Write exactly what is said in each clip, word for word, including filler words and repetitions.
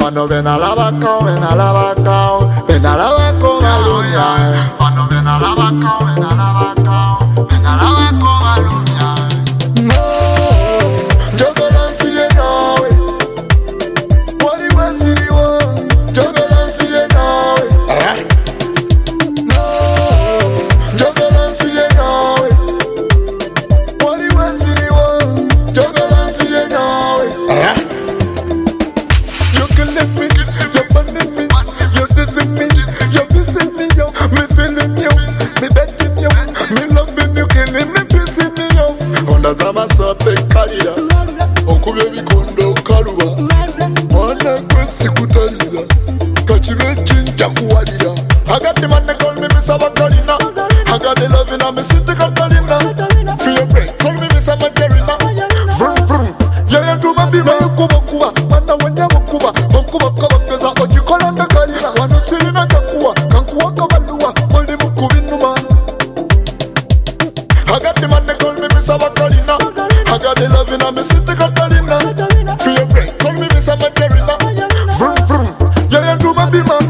Cuando ven a la vaca, ven a la vaca, ven a la vaca con alumnia. Cuando ven a la vaca, ven a la vaca, ven a la vaca con alumnia. No, yo que la enseñé now. What do you see the one? Yo que la enseñé now. No, yo que la enseñé now. What do you see the one? Yo que la enseñé now. You killing me, you burning me, you dissing me, you pissing me yo, me feeling you, me betting you, me loving you, killing me, pissing me off. Ondazama sape kalira, okubye bikondo kaluba, mwana kwesi kutaliza, kachire chinja kuwalira. I got the man that call me Miss Abakalina, I got the love in my city Catalina. Free your brain, call me Miss Amakarina. Vroom vroom, yeah you do my bima kuba kuba, mana wanya kuba, kuba kuba keza oji kolanda kalina. Wano sirina jakuwa, kankuwa kabalua, molde mukubinuma. I got the man that call me Miss Abakalina, I got the love in my city Catalina. Free your brain, call me Miss Amakarina. Vroom vroom, yeah you do my bima.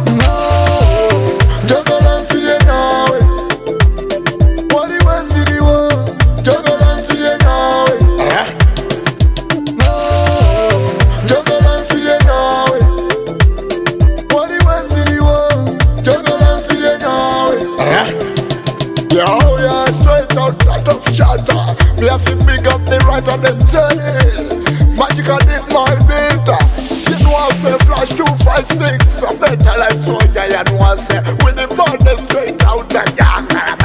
Yeah, oh yeah, straight out that up shatter. Me have to big up the writer them say magical dip my beta. You know I say flash two five six. A better life soldier, you know I say with the border straight out and young.